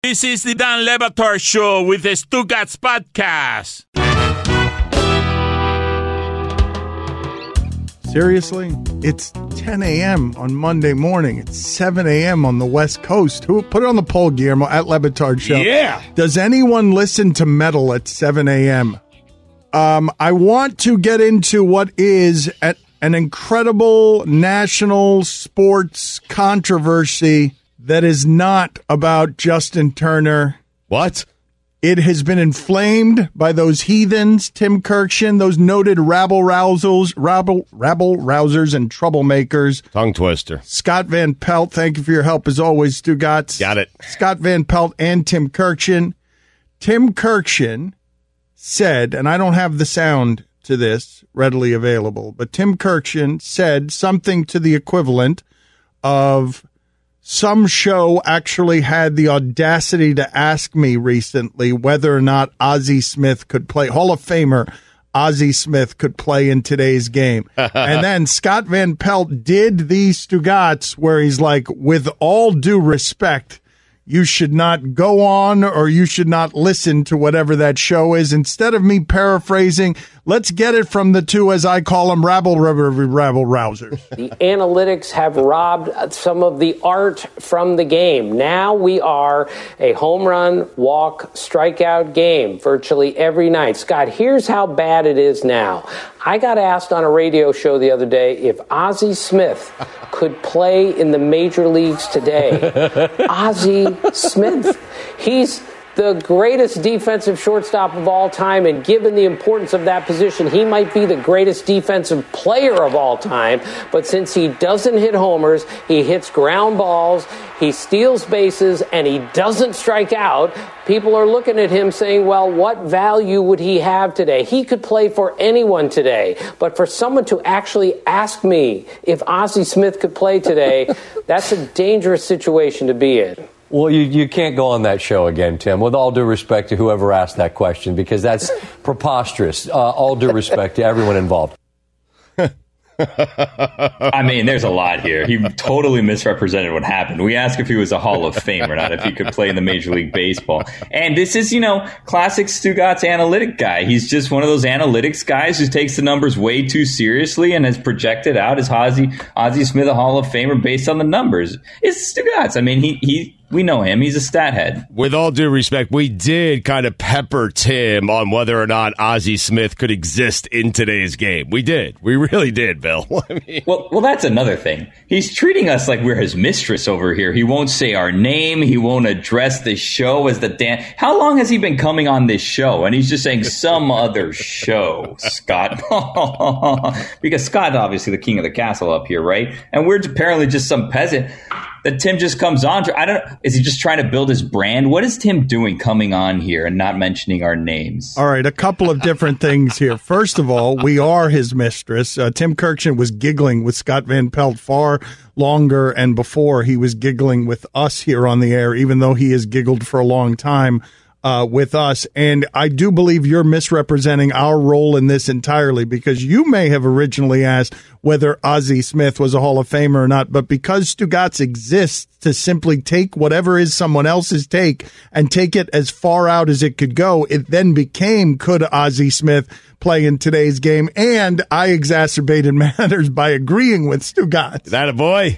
This is the Dan Le Batard Show with the Stugotz Podcast. Seriously? It's 10 a.m. on Monday morning. It's 7 a.m. on the West Coast. Who put it on the poll, Guillermo, at Le Batard Show. Yeah. Does anyone listen to metal at 7 a.m.? I want to get into what is an incredible national sports controversy that is not about Justin Turner. What? It has been inflamed by those heathens, Tim Kurkjian, those noted rabble-rousers and troublemakers. Tongue twister. Scott Van Pelt, thank you for your help as always, Stugotz. Got it. Scott Van Pelt and Tim Kurkjian. Tim Kurkjian said, and I don't have the sound to this readily available, but Tim Kurkjian said something to the equivalent of, some show actually had the audacity to ask me recently whether or not Ozzie Smith could play, Hall of Famer Ozzie Smith could play in today's game. And then Scott Van Pelt did these Stugotz where he's like, with all due respect, you should not go on or you should not listen to whatever that show is. Instead of me paraphrasing, let's get it from the two, as I call them, rabble-rousers. The analytics have robbed some of the art from the game. Now we are a home run, walk, strikeout game virtually every night. Scott, here's how bad it is now. I got asked on a radio show the other day if Ozzie Smith could play in the major leagues today. Ozzie Smith, he's the greatest defensive shortstop of all time, and given the importance of that position, he might be the greatest defensive player of all time. But since he doesn't hit homers, he hits ground balls, he steals bases, and he doesn't strike out, people are looking at him saying, well, what value would he have today? He could play for anyone today. But for someone to actually ask me if Ozzie Smith could play today, that's a dangerous situation to be in. Well, you can't go on that show again, Tim, with all due respect to whoever asked that question, because that's preposterous. All due respect to everyone involved. I mean, there's a lot here. He totally misrepresented what happened. We asked if he was a Hall of Famer, not if he could play in the Major League Baseball. And this is, classic Stugotz analytic guy. He's just one of those analytics guys who takes the numbers way too seriously and has projected out as Ozzie Smith a Hall of Famer based on the numbers. It's Stugotz. I mean, we know him. He's a stat head. With all due respect, we did kind of pepper Tim on whether or not Ozzie Smith could exist in today's game. We did. We really did, Bill. I mean, well, that's another thing. He's treating us like we're his mistress over here. He won't say our name. He won't address the show as the Dan. How long has he been coming on this show? And he's just saying some other show, Scott. Because Scott's obviously the king of the castle up here, right? And we're apparently just some peasant that Tim just comes on to. Is he just trying to build his brand? What is Tim doing coming on here and not mentioning our names? All right, a couple of different things here. First of all, we are his mistress. Tim Kurkjian was giggling with Scott Van Pelt far longer and before he was giggling with us here on the air, even though he has giggled for a long time with us. And I do believe you're misrepresenting our role in this entirely, because you may have originally asked whether Ozzie Smith was a Hall of Famer or not, but because Stugotz exists to simply take whatever is someone else's take and take it as far out as it could go, it then became, could Ozzie Smith play in today's game? And I exacerbated matters by agreeing with Stugotz. Is that a boy?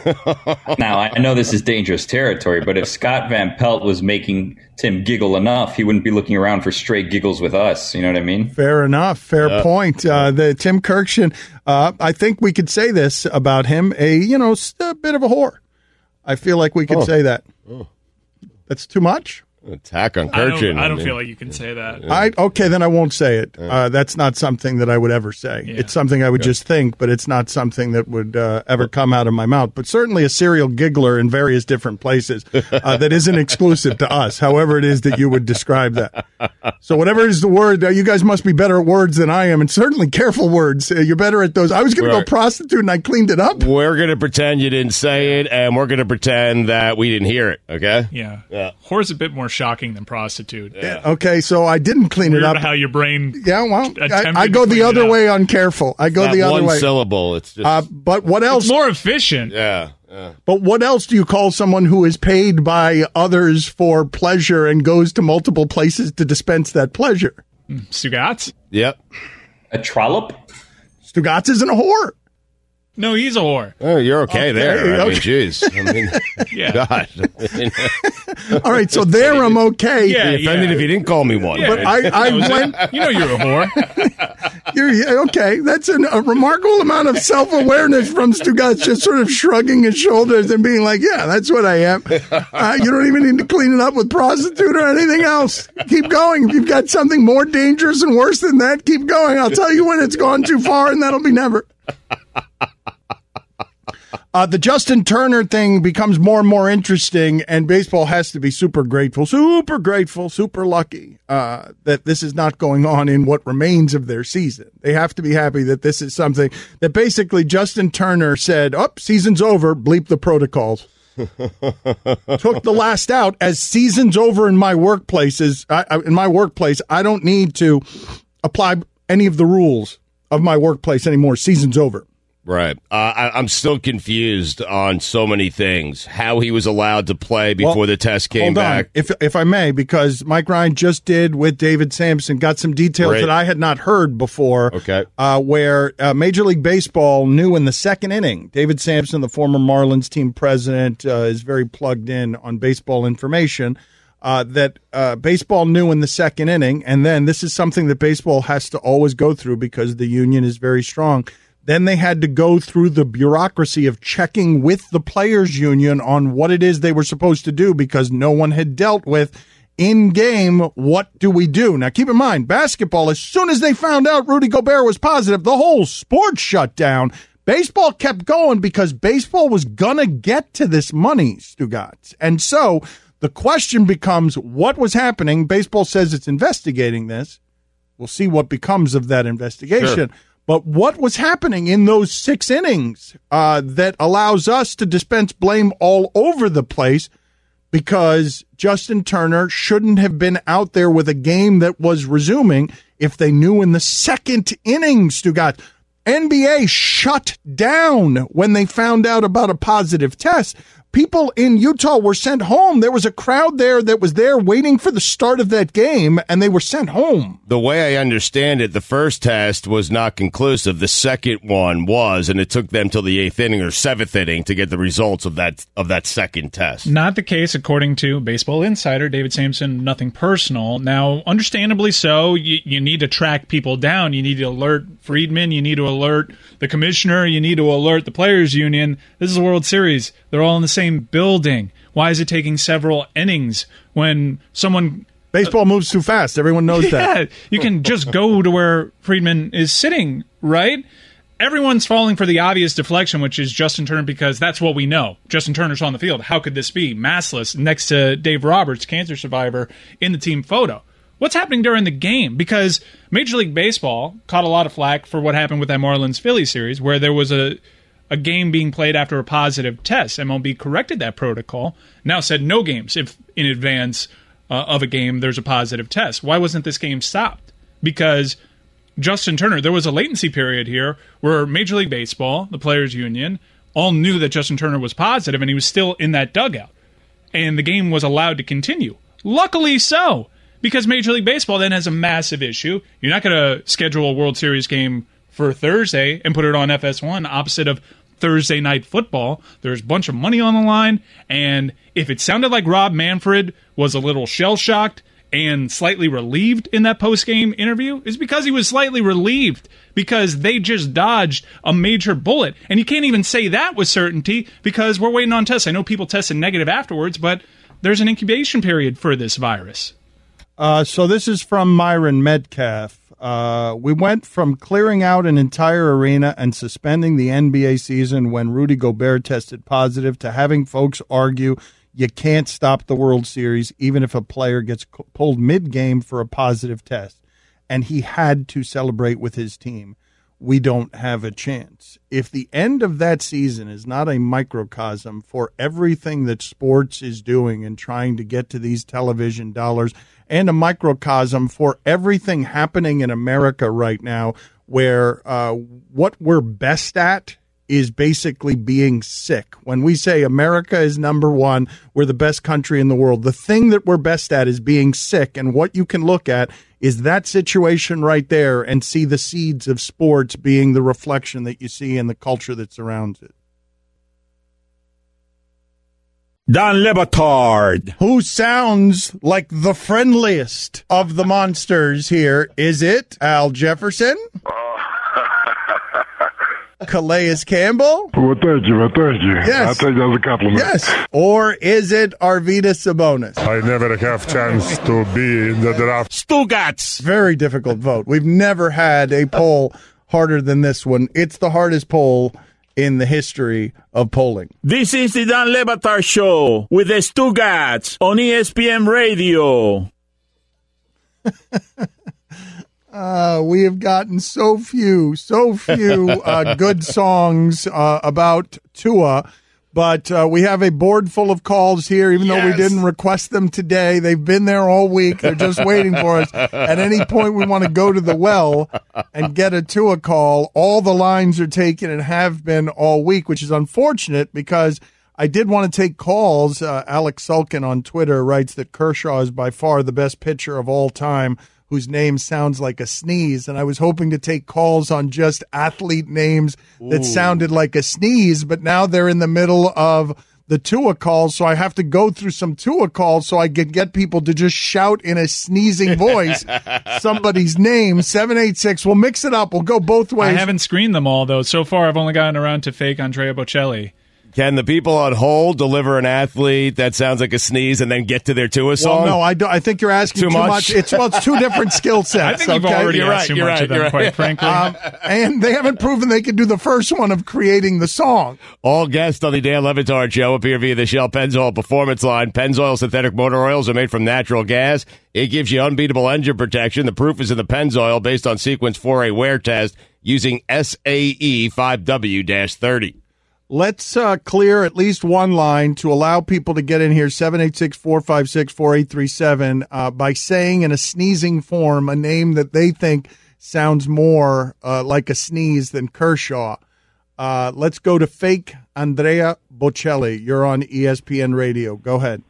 Now, I know this is dangerous territory, but if Scott Van Pelt was making Tim giggle enough, he wouldn't be looking around for stray giggles with us. You know what I mean? Fair enough. Fair point. The Tim Kurkjian, I think we could say this about him, a bit of a whore. I feel like we could say that. That's too much? Attack on Kurkjian. I don't feel like you can say that. Okay, then I won't say it. That's not something that I would ever say. Yeah. It's something I would just think, but it's not something that would ever come out of my mouth. But certainly a serial giggler in various different places that isn't exclusive to us, however it is that you would describe that. So whatever is the word, you guys must be better at words than I am, and certainly careful words. You're better at those. I was going to go prostitute, and I cleaned it up. We're going to pretend you didn't say it, and we're going to pretend that we didn't hear it, okay? Yeah. Whore's a bit more shocking than prostitute. Yeah. Okay, so I didn't clean it up. How your brain? Yeah, well, I go the other way on careful. I go the other way. One syllable. It's just. But what else? It's more efficient. Yeah. But what else do you call someone who is paid by others for pleasure and goes to multiple places to dispense that pleasure? Stugotz? Yep. A trollop? Stugotz isn't a whore. No, he's a whore. Oh, you're okay there. I mean, okay. geez. I mean, Yeah. God. I mean, All right, so there I'm okay. Yeah, be offended if you didn't call me one. But I went. You know you're a whore. You're okay. That's a remarkable amount of self-awareness from Stugotz, just sort of shrugging his shoulders and being like, "Yeah, that's what I am." You don't even need to clean it up with prostitute or anything else. Keep going. If you've got something more dangerous and worse than that, keep going. I'll tell you when it's gone too far, and that'll be never. The Justin Turner thing becomes more and more interesting, and baseball has to be super grateful, super lucky that this is not going on in what remains of their season. They have to be happy that this is something that basically Justin Turner said, season's over, bleep the protocols. Took the last out as season's over in my workplaces. In my workplace, I don't need to apply any of the rules of my workplace anymore. Season's over. Right. I'm still confused on so many things. How he was allowed to play before the test came back. If I may, because Mike Ryan just did with David Sampson, got some details that I had not heard before. Okay. Where Major League Baseball knew in the second inning, David Sampson, the former Marlins team president, is very plugged in on baseball information, that baseball knew in the second inning, and then this is something that baseball has to always go through because the union is very strong. Then they had to go through the bureaucracy of checking with the players' union on what it is they were supposed to do because no one had dealt with in-game, what do we do? Now, keep in mind, basketball, as soon as they found out Rudy Gobert was positive, the whole sport shut down. Baseball kept going because baseball was going to get to this money, Stugotz. And so the question becomes, what was happening? Baseball says it's investigating this. We'll see what becomes of that investigation. Sure. But what was happening in those 6 innings that allows us to dispense blame all over the place because Justin Turner shouldn't have been out there with a game that was resuming if they knew in the second inning, Stugotz. NBA shut down when they found out about a positive test. People in Utah were sent home. There was a crowd there that was there waiting for the start of that game, and they were sent home. The way I understand it, the first test was not conclusive. The second one was, and it took them till the 8th inning or 7th inning to get the results of that second test. Not the case, according to Baseball Insider, David Sampson, nothing personal. Now, understandably so, you need to track people down. You need to alert Friedman. You need to alert the commissioner. You need to alert the Players Union. This is a World Series. They're all in the same building. Why is it taking several innings when someone... Baseball moves too fast. Everyone knows that. You can just go to where Friedman is sitting, right? Everyone's falling for the obvious deflection, which is Justin Turner, because that's what we know. Justin Turner's on the field. How could this be? Massless next to Dave Roberts, cancer survivor, in the team photo. What's happening during the game? Because Major League Baseball caught a lot of flack for what happened with that Marlins-Phillies series, where there was a game being played after a positive test. MLB corrected that protocol, now said no games if in advance of a game there's a positive test. Why wasn't this game stopped? Because Justin Turner, there was a latency period here where Major League Baseball, the Players Union, all knew that Justin Turner was positive and he was still in that dugout. And the game was allowed to continue. Luckily so, because Major League Baseball then has a massive issue. You're not going to schedule a World Series game for Thursday and put it on FS1 opposite of Thursday Night Football. There's a bunch of money on the line, and if it sounded like Rob Manfred was a little shell-shocked and slightly relieved in that post-game interview, it's because he was slightly relieved because they just dodged a major bullet. And you can't even say that with certainty because we're waiting on tests. I know people tested negative afterwards, but there's an incubation period for this virus. So this is from Myron Metcalf. We went from clearing out an entire arena and suspending the NBA season when Rudy Gobert tested positive to having folks argue you can't stop the World Series even if a player gets pulled mid-game for a positive test. And he had to celebrate with his team. We don't have a chance. If the end of that season is not a microcosm for everything that sports is doing and trying to get to these television dollars, and a microcosm for everything happening in America right now, where what we're best at is basically being sick. When we say America is number one, we're the best country in the world, the thing that we're best at is being sick. And what you can look at is that situation right there and see the seeds of sports being the reflection that you see in the culture that surrounds it. Dan Le Batard. Who sounds like the friendliest of the monsters here? Is it Al Jefferson? Calais Campbell? Well, thank you. Yes. I'll take that as a compliment. Yes. Or is it Arvydas Sabonis? I never have chance to be in the draft. Stugats. Very difficult vote. We've never had a poll harder than this one. It's the hardest poll in the history of polling. This is the Dan Le Batard Show with the Stugats on ESPN Radio. We have gotten so few good songs about Tua, but we have a board full of calls here, even though we didn't request them today. They've been there all week. They're just waiting for us. At any point we want to go to the well and get a Tua call, all the lines are taken and have been all week, which is unfortunate because I did want to take calls. Alex Sulkin on Twitter writes that Kershaw is by far the best pitcher of all time, whose name sounds like a sneeze, and I was hoping to take calls on just athlete names that sounded like a sneeze, but now they're in the middle of the Tua calls, so I have to go through some Tua calls so I can get people to just shout in a sneezing voice somebody's name. 786, we'll mix it up. We'll go both ways. I haven't screened them all, though. So far, I've only gotten around to fake Andrea Bocelli. Can the people on hold deliver an athlete that sounds like a sneeze and then get to their Tua song? Well, no, I think you're asking too much. It's two different skill sets. I think you've already asked too much of them, quite frankly. And they haven't proven they can do the first one of creating the song. All guests on the Dan Le Batard Show appear via the Shell Pennzoil Performance Line. Pennzoil synthetic motor oils are made from natural gas. It gives you unbeatable engine protection. The proof is in the Pennzoil based on Sequence 4A wear test using SAE 5W-30. Let's clear at least one line to allow people to get in here, 786-456-4837, by saying in a sneezing form a name that they think sounds more like a sneeze than Kershaw. Let's go to fake Andrea Bocelli. You're on ESPN Radio. Go ahead.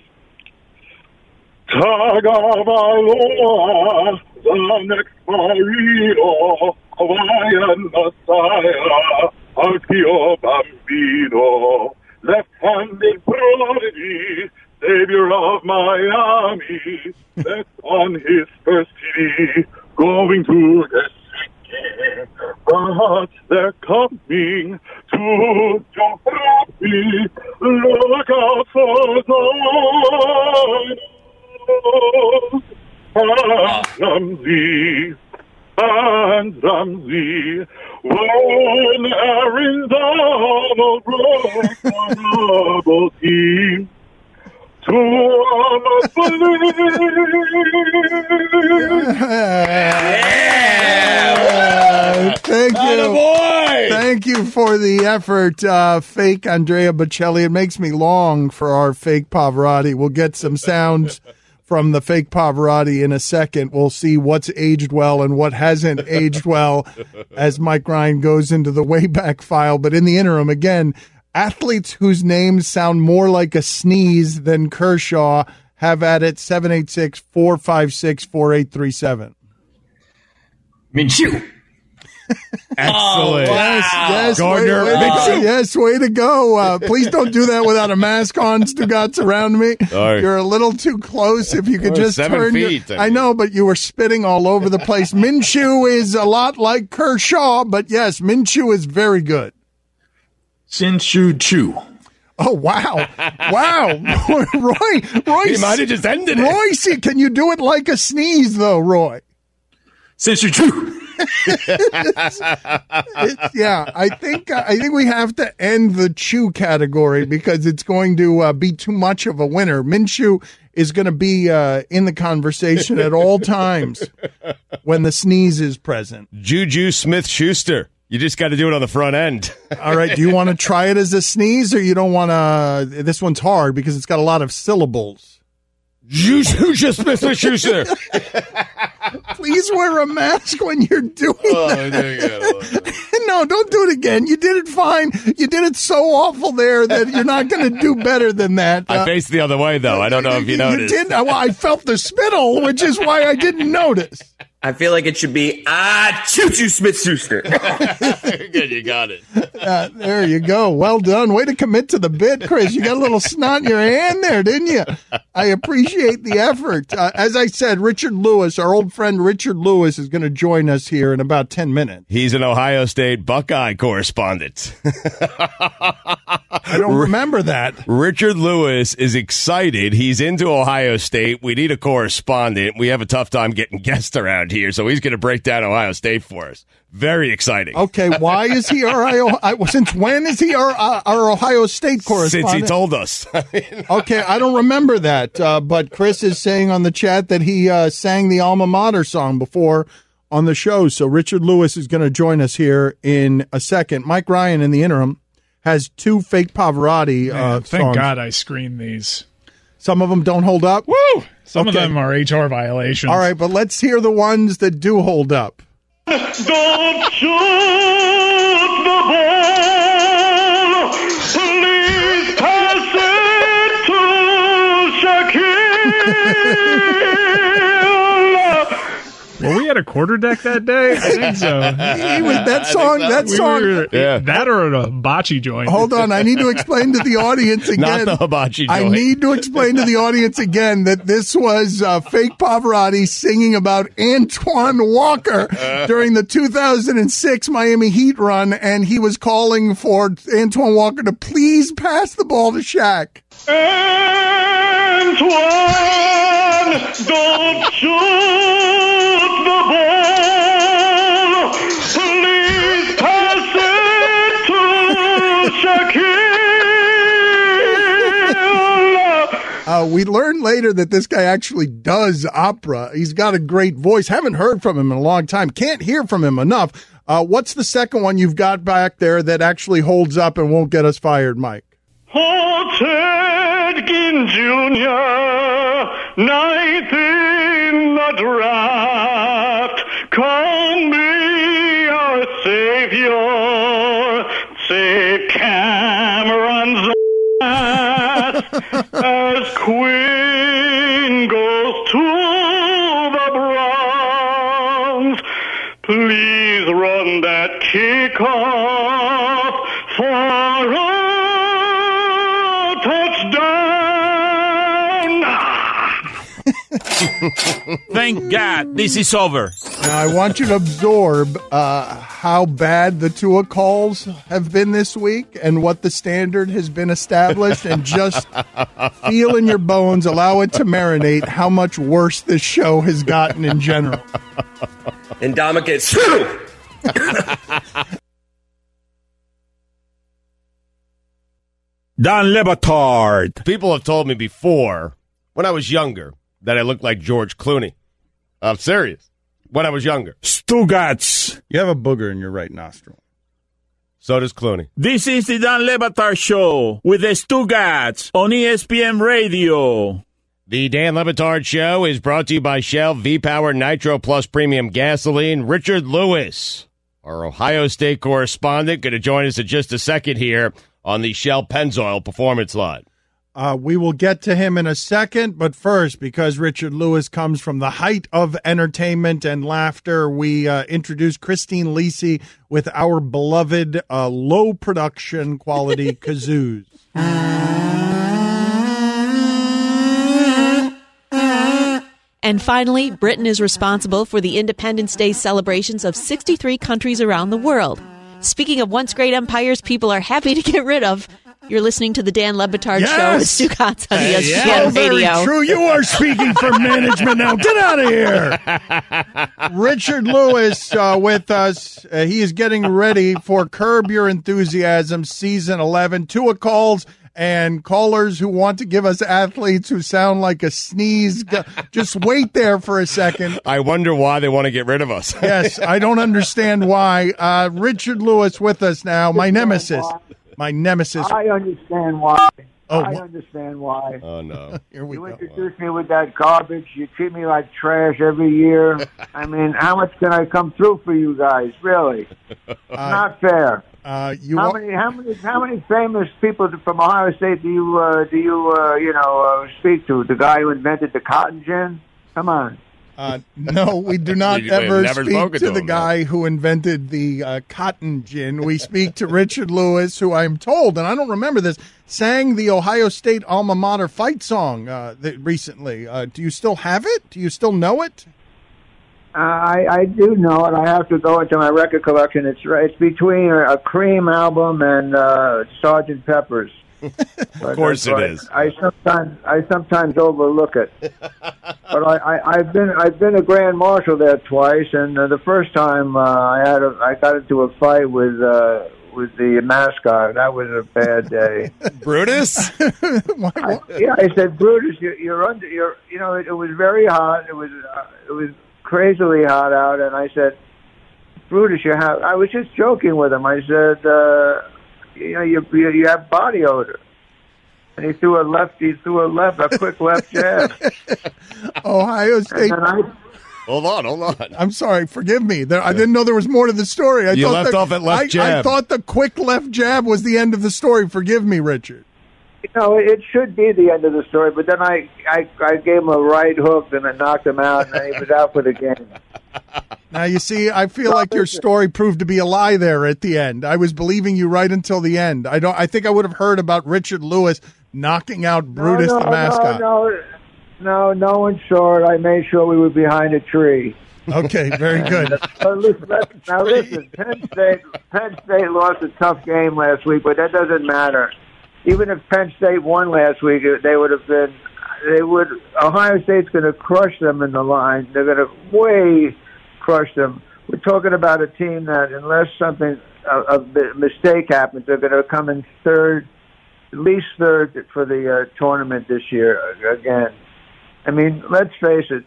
Tagovailoa, the next Marino, Hawaiian Messiah, Artio Bambino, left-handed prodigy, savior of Miami, that's on his first TV, going to the city, but they're coming to Joe Frappi, look out for Zion. And Ramsey, when Arizona broke on double team, to Thank you. Thank you for the effort, fake Andrea Bocelli. It makes me long for our fake Pavarotti. We'll get some sounds from the fake Pavarotti in a second. We'll see what's aged well and what hasn't aged well as Mike Ryan goes into the Wayback file. But in the interim, again, athletes whose names sound more like a sneeze than Kershaw, have at it, 786-456-4837. Minshew. Excellent. Yes, Gardner Minshew. Yes, way to go. Please don't do that without a mask on, Stugats around me. Sorry. You're a little too close. If you could just 7 turn feet, I know, but you were spitting all over the place. Minshew is a lot like Kershaw, but yes, Minshew is very good. Sinshu Chu. Oh, wow. Wow. Roy. He might have just ended it. Roy, can you do it like a sneeze, though, Roy? Sinshu Chu. I think we have to end the chew category because it's going to be too much of a winner. Minshew is going to be in the conversation at all times when the sneeze is present. Juju Smith-Schuster. You just got to do it on the front end. All right. Do you want to try it as a sneeze or you don't want to? This one's hard because it's got a lot of syllables. Juju Smith-Schuster. Please wear a mask when you're doing that. No, don't do it again. You did it fine. You did it so awful there that you're not going to do better than that. I faced the other way, though. I don't know if you noticed. You did. Well, I felt the spittle, which is why I didn't notice. I feel like it should be, choo-choo Smith-Schuster. Good, you got it. There you go. Well done. Way to commit to the bit, Chris. You got a little snot in your hand there, didn't you? I appreciate the effort. As I said, Richard Lewis, our old friend Richard Lewis, is going to join us here in about 10 minutes. He's an Ohio State Buckeye correspondent. I don't remember that. Richard Lewis is excited. He's into Ohio State. We need a correspondent. We have a tough time getting guests around here, so he's going to break down Ohio State for us. Very exciting. Okay, why is he since when is he our Ohio State correspondent? Since he told us. Okay, I don't remember that, but Chris is saying on the chat that he sang the alma mater song before on the show, so Richard Lewis is going to join us here in a second. Mike Ryan, in the interim, has 2 fake Pavarotti songs. Thank God I screened these. Some of them don't hold up? Woo! Some of them are HR violations. All right, but let's hear the ones that do hold up. Don't shoot the ball. Please pass it to Shaquille. Were we at a quarter deck that day? I think so. That song. Yeah. That or a hibachi joint. Hold on, I need to explain to the audience again. Not the hibachi joint. I need to explain to the audience again that this was fake Pavarotti singing about Antoine Walker during the 2006 Miami Heat run, and he was calling for Antoine Walker to please pass the ball to Shaq. Antoine, don't shoot the ball. Please pass it to Shaquille. We learned later that this guy actually does opera. He's got a great voice. Haven't heard from him in a long time. Can't hear from him enough. What's the second one you've got back there that actually holds up and won't get us fired, Mike? Oh, Ted Ginn Jr., ninth in the draft, call me our savior, save Cameron's ass as Quinn goes to the Browns. Please run that kickoff for a touchdown. Thank God this is over. Now, I want you to absorb how bad the Tua calls have been this week and what the standard has been established, and just feel in your bones, allow it to marinate how much worse this show has gotten in general. And Dominic gets Don Le Batard. People have told me before, when I was younger, that I looked like George Clooney. I'm serious. When I was younger. Stugats. You have a booger in your right nostril. So does Clooney. This is the Don Le Batard Show with the Stugats on ESPN Radio. The Dan Le Batard Show is brought to you by Shell V-Power Nitro Plus Premium Gasoline. Richard Lewis, our Ohio State correspondent, going to join us in just a second here on the Shell Pennzoil Performance Line. We will get to him in a second, but first, because Richard Lewis comes from the height of entertainment and laughter, we introduce Christine Lisi with our beloved low production quality kazoos. And finally, Britain is responsible for the Independence Day celebrations of 63 countries around the world. Speaking of once great empires people are happy to get rid of, you're listening to the Dan Le Batard Show with Stu Katz on ESPN Radio. Very true. You are speaking for management now. Get out of here. Richard Lewis with us. He is getting ready for Curb Your Enthusiasm Season 11. Tua calls, and callers who want to give us athletes who sound like a sneeze, just wait there for a second. I wonder why they want to get rid of us. Yes, I don't understand why. Richard Lewis with us now, my nemesis. My nemesis. I understand why. I understand why. Oh, no. Here we You go. introduce me with that garbage. You treat me like trash every year. I mean, how much can I come through for you guys? Really, not fair. How many famous people from Ohio State do you speak to? The guy who invented the cotton gin? Come on. No, we do not We've ever never speak spoken to to the him, guy who invented the cotton gin. We speak to Richard Lewis, who I'm told, and I don't remember this, sang the Ohio State alma mater fight song recently. Do you still have it? Do you still know it? I do know it. I have to go into my record collection. It's between a Cream album and Sgt. Pepper's. Of course it is. I sometimes overlook it. But I've been a grand marshal there twice, and the first time I got into a fight with the mascot. That was a bad day. Brutus? I said, Brutus, you're under. It was very hot. It was crazily hot out, and I said, Brutus, I was just joking with him. I said, you have body odor. And he threw a quick left jab. Ohio State. Hold on. I'm sorry. Forgive me. I didn't know there was more to the story. You left off at left jab. I thought the quick left jab was the end of the story. Forgive me, Richard. It should be the end of the story, but then I gave him a right hook and I knocked him out, and he was out for the game. Now, you see, I feel like your story proved to be a lie there at the end. I was believing you right until the end. I think I would have heard about Richard Lewis knocking out Brutus the mascot. No one saw it. I made sure we were behind a tree. Okay, very good. Listen, Penn State lost a tough game last week, but that doesn't matter. Even if Penn State won last week, Ohio State's going to crush them in the line. They're going to crush them. We're talking about a team that, unless a mistake happens, they're going to come in third, at least third for the tournament this year again. I mean, let's face it.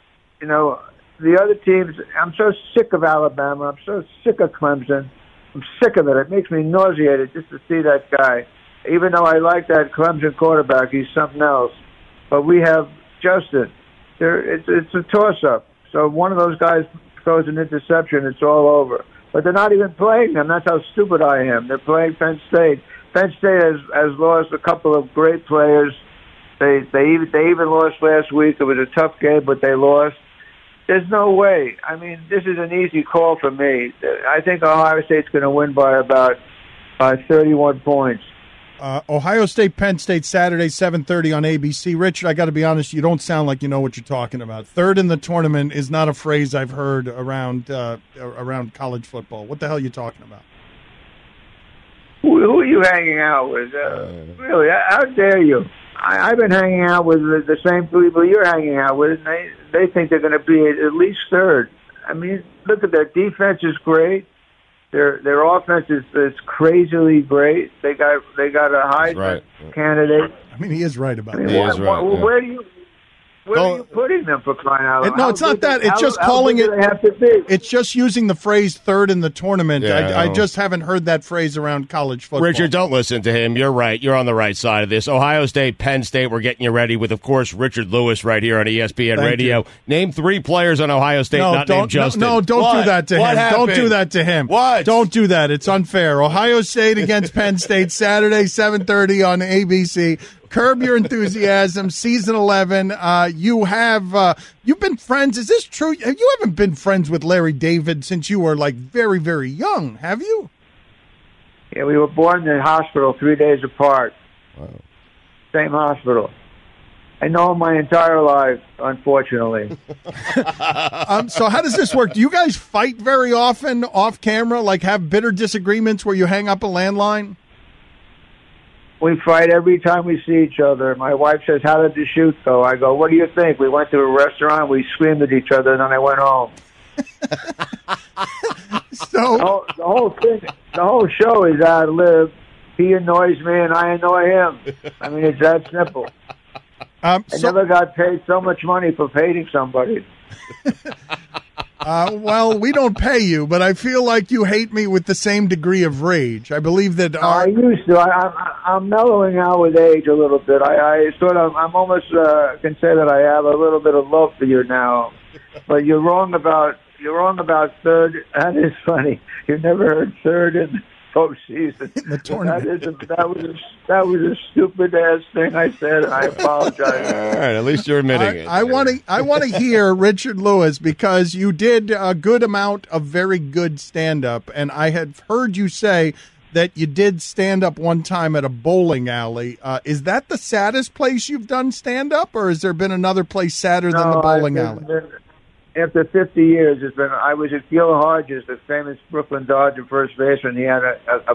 The other teams, I'm so sick of Alabama. I'm so sick of Clemson. I'm sick of it. It makes me nauseated just to see that guy. Even though I like that Clemson quarterback, he's something else. But we have Justin. It's a toss-up. So one of those guys throws an interception, it's all over. But they're not even playing them. That's how stupid I am. They're playing Penn State. Penn State has lost a couple of great players. They even lost last week. It was a tough game, but they lost. There's no way. I mean, this is an easy call for me. I think Ohio State's going to win by about 31 points. Ohio State, Penn State, Saturday, 7:30 on ABC. Richard, I got to be honest, you don't sound like you know what you're talking about. Third in the tournament is not a phrase I've heard around college football. What the hell are you talking about? Who are you hanging out with? Really, how dare you? I've been hanging out with the same people you're hanging out with, and they think they're going to be at least third. I mean, look at their defense is great. Their offense is crazily great. They got a high candidate. I mean, he is right about that. Where are you putting them, for crying out loud? No, it's not that. It's just calling it. It's just using the phrase third in the tournament. Yeah, I just haven't heard that phrase around college football. Richard, don't listen to him. You're right. You're on the right side of this. Ohio State, Penn State, we're getting you ready with, of course, Richard Lewis right here on ESPN Radio. You. Name 3 players on Ohio State not named Justin. No, don't do that to him. Happened? Don't do that to him. What? Don't do that. It's unfair. Ohio State against Penn State, Saturday, 7:30 on ABC. Curb Your Enthusiasm, season 11. You've been friends. Is this true? You haven't been friends with Larry David since you were like very, very young, have you? Yeah, we were born in the hospital 3 days apart. Wow. Same hospital. I know him my entire life, unfortunately. So how does this work? Do you guys fight very often off camera, like have bitter disagreements where you hang up a landline? We fight every time we see each other. My wife says, "How did the shoot go?" I go, "What do you think?" We went to a restaurant, we screamed at each other, and then I went home. So the whole show is ad-lib. He annoys me, and I annoy him. I mean, it's that simple. I never got paid so much money for hating somebody. Well, we don't pay you, but I feel like you hate me with the same degree of rage. I believe that I used to. I'm mellowing out with age a little bit. I'm almost can say that I have a little bit of love for you now. But you're wrong about third. That is funny. You never heard third in postseason. The tournament. That was a stupid ass thing I said, and I apologize. All right, at least you're admitting it. I want to hear Richard Lewis, because you did a good amount of very good stand up, and I had heard you say that you did stand up one time at a bowling alley. Is that the saddest place you've done stand up, or has there been another place sadder than the bowling alley? After 50 years, I was at Gil Hodges, the famous Brooklyn Dodger first baseman. He had a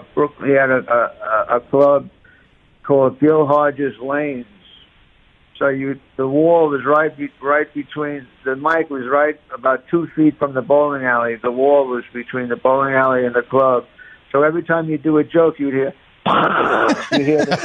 club called Gil Hodges Lanes. So the wall was right between, the mic was right about 2 feet from the bowling alley. The wall was between the bowling alley and the club. So every time you do a joke, you'd hear the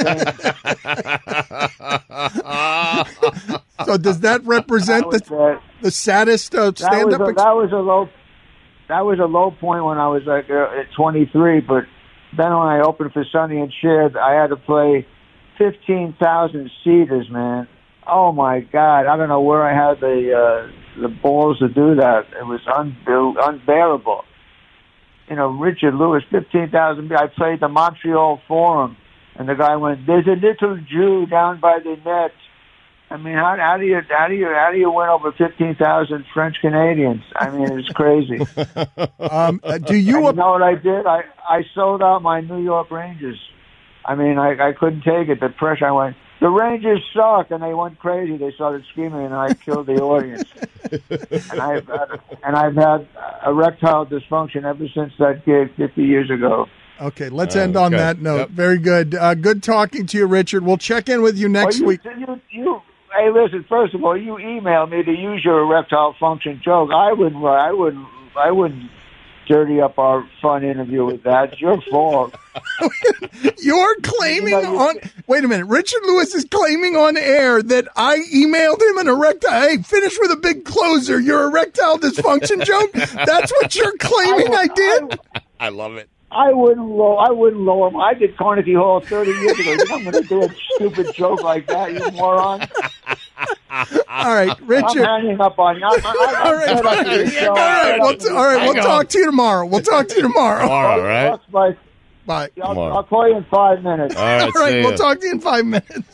same. So does that represent the saddest stand-up? That was a low point when I was like at 23. But then when I opened for Sonny and Cher, I had to play 15,000 seaters, man. Oh my God! I don't know where I had the balls to do that. It was unbearable. You know, Richard Lewis, 15,000. I played the Montreal Forum, and the guy went, "There's a little Jew down by the net." I mean, how do you win over 15,000 French Canadians? I mean, it's crazy. Do you know what I did? I sold out my New York Rangers. I mean, I couldn't take it. The pressure. I went, "The Rangers suck," and they went crazy. They started screaming, and I killed the audience. And I've had erectile dysfunction ever since that gig 50 years ago. Okay, let's end on that note. Yep. Very good. Good talking to you, Richard. We'll check in with you next week. Hey, listen. First of all, you emailed me to use your erectile function joke. I wouldn't dirty up our fun interview with that. It's your fault. You're claiming wait a minute. Richard Lewis is claiming on air that I emailed him an erectile. Hey, finish with a big closer. Your erectile dysfunction joke. That's what you're claiming I did. I love it. I wouldn't lower him. I did Carnegie Hall 30 years ago. You're not going to do a stupid joke like that, you moron. All right, Richard. I'm hanging up on you. All right. We'll talk to you tomorrow. All right. Bye. I'll call you in 5 minutes. All right, we'll talk to you in 5 minutes.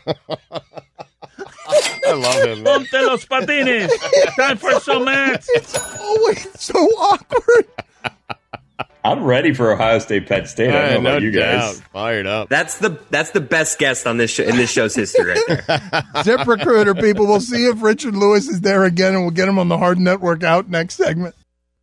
I love him. Ponte los patines. Time for some ads. It's always so awkward. I'm ready for Ohio State Penn State. I don't know about you guys. Fired up. That's the best guest on this show, in this show's history right there. ZipRecruiter, people. We'll see if Richard Lewis is there again, and we'll get him on the Hard Network out next segment.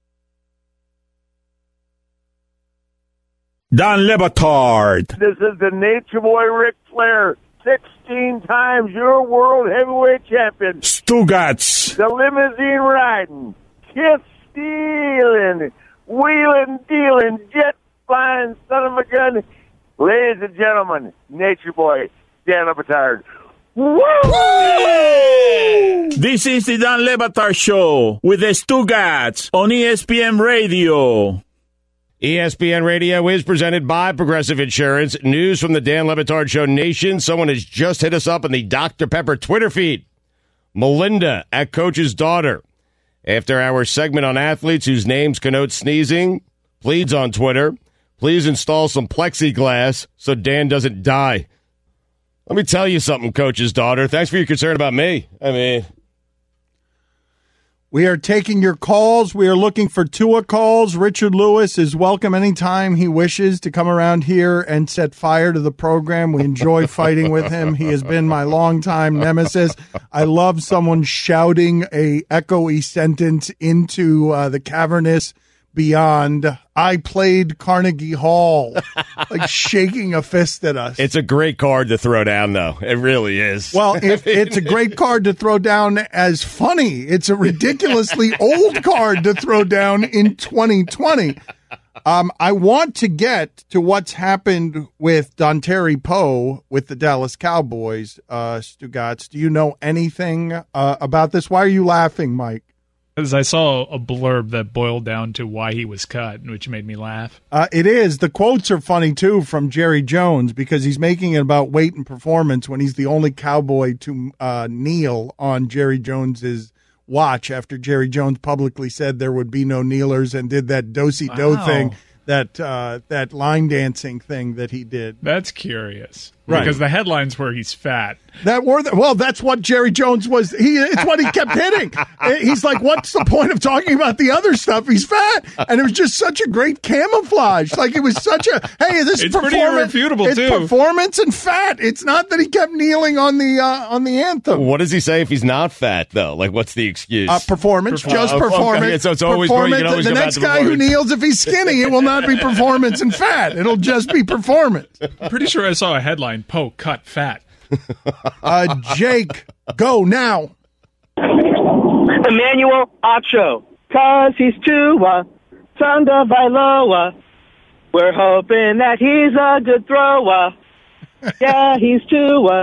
Don Le Batard. This is the Nature Boy Ric Flair, 16 times your world heavyweight champion. Stugats. The limousine riding, kiss stealing, wheeling, dealing, jet flying, son of a gun. Ladies and gentlemen, Nature Boy, Dan Le Batard. Woo! This is the Dan Le Batard Show with the Stugats on ESPN Radio. ESPN Radio is presented by Progressive Insurance. News from the Dan Le Batard Show Nation. Someone has just hit us up in the Dr. Pepper Twitter feed. Melinda at Coach's Daughter. After our segment on athletes whose names connote sneezing, pleads on Twitter, please install some plexiglass so Dan doesn't die. Let me tell you something, Coach's Daughter. Thanks for your concern about me. I mean, we are taking your calls. We are looking for Tua calls. Richard Lewis is welcome anytime he wishes to come around here and set fire to the program. We enjoy fighting with him. He has been my longtime nemesis. I love someone shouting a echoey sentence into the cavernous beyond. I played Carnegie Hall, like shaking a fist at us. It's a great card to throw down, though. It really is. Well, it's a great card to throw down as funny. It's a ridiculously old card to throw down in 2020. I want to get to what's happened with Dontari Poe with the Dallas Cowboys. Stugats, do you know anything about this? Why are you laughing, Mike? Because I saw a blurb that boiled down to why he was cut, which made me laugh. It is. The quotes are funny, too, from Jerry Jones, because he's making it about weight and performance when he's the only cowboy to kneel on Jerry Jones's watch after Jerry Jones publicly said there would be no kneelers and did that do-si-do thing, that line dancing thing that he did. That's curious. Right. Because the headlines were he's fat. Well, that's what Jerry Jones was. It's what he kept hitting. He's like, what's the point of talking about the other stuff? He's fat. And it was just such a great camouflage. Like, it was such a, hey, this it's performance. Pretty irrefutable, it's too. Performance and fat. It's not that he kept kneeling on the anthem. What does he say if he's not fat, though? Like, what's the excuse? Performance. Just performance. Okay. So it's always where you can always the go next back to guy who kneels, if he's skinny, it will not be performance and fat. It'll just be performance. I'm pretty sure I saw a headline, Poe cut fat. Jake, go now. Emmanuel Acho, cause he's Tua Tagovailoa. We're hoping that he's a good thrower. Yeah, he's Tua.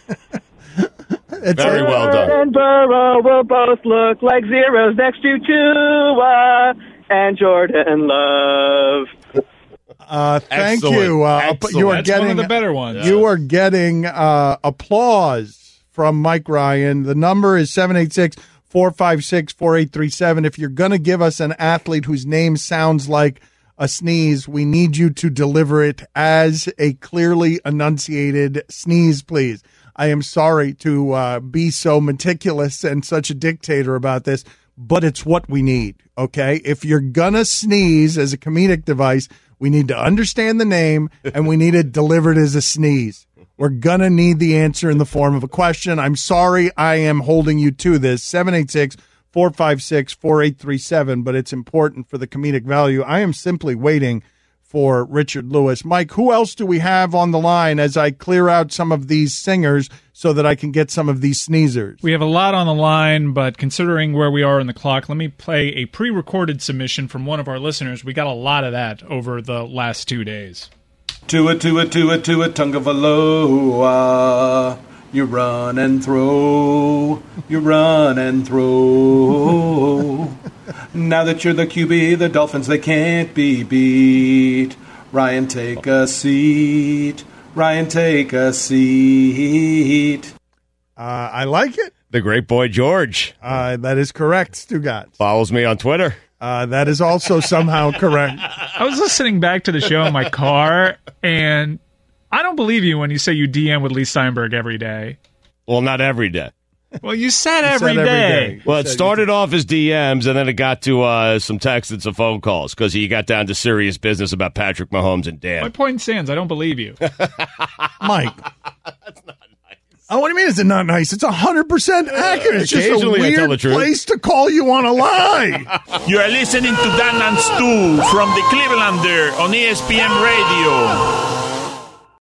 Very well done. And Burrow will both look like zeros next to Tua and Jordan Love. Thank Excellent. you. Excellent. You are That's getting one of the better ones. You are getting applause from Mike Ryan. The number is 786-456-4837. If you're going to give us an athlete whose name sounds like a sneeze, we need you to deliver it as a clearly enunciated sneeze, please. I am sorry to be so meticulous and such a dictator about this, but it's what we need, okay? If you're going to sneeze as a comedic device, we need to understand the name, and we need it delivered as a sneeze. We're going to need the answer in the form of a question. I'm sorry I am holding you to this. 786-456-4837, but it's important for the comedic value. I am simply waiting for Richard Lewis. Mike, who else do we have on the line as I clear out some of these singers so that I can get some of these sneezers? We have a lot on the line, but considering where we are in the clock, let me play a pre-recorded submission from one of our listeners. We got a lot of that over the last 2 days. Tua Tagovailoa. You run and throw. You run and throw. Now that you're the QB, the Dolphins, they can't be beat. Ryan, take a seat. Ryan, take a seat. I like it. The great boy George. That is correct, Stugatz. Follows me on Twitter. That is also somehow correct. I was listening back to the show in my car, and I don't believe you when you say you DM with Lee Steinberg every day. Well, not every day. Well, you said every day. Well, it started off as DMs, and then it got to some texts and some phone calls because he got down to serious business about Patrick Mahomes and Dan. My point stands. I don't believe you. Mike. That's not nice. Oh, what do you mean it's not nice? It's 100% accurate. It's just a weird place to call you on a lie. You are listening to Dan and Stu from the Clevelander on ESPN Radio.